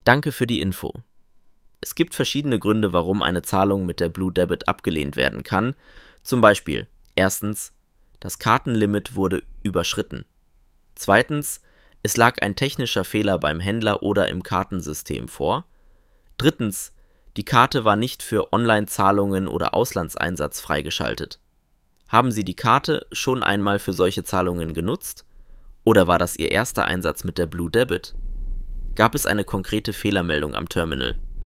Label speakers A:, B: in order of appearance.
A: Danke für die Info. Es gibt verschiedene Gründe, warum eine Zahlung mit der Blue Debit abgelehnt werden kann. Zum Beispiel: Erstens, das Kartenlimit wurde überschritten. Zweitens, es lag ein technischer Fehler beim Händler oder im Kartensystem vor. Drittens, die Karte war nicht für Online-Zahlungen oder Auslandseinsatz freigeschaltet. Haben Sie die Karte schon einmal für solche Zahlungen genutzt? Oder war das Ihr erster Einsatz mit der Blue Debit? Gab es eine konkrete Fehlermeldung am Terminal?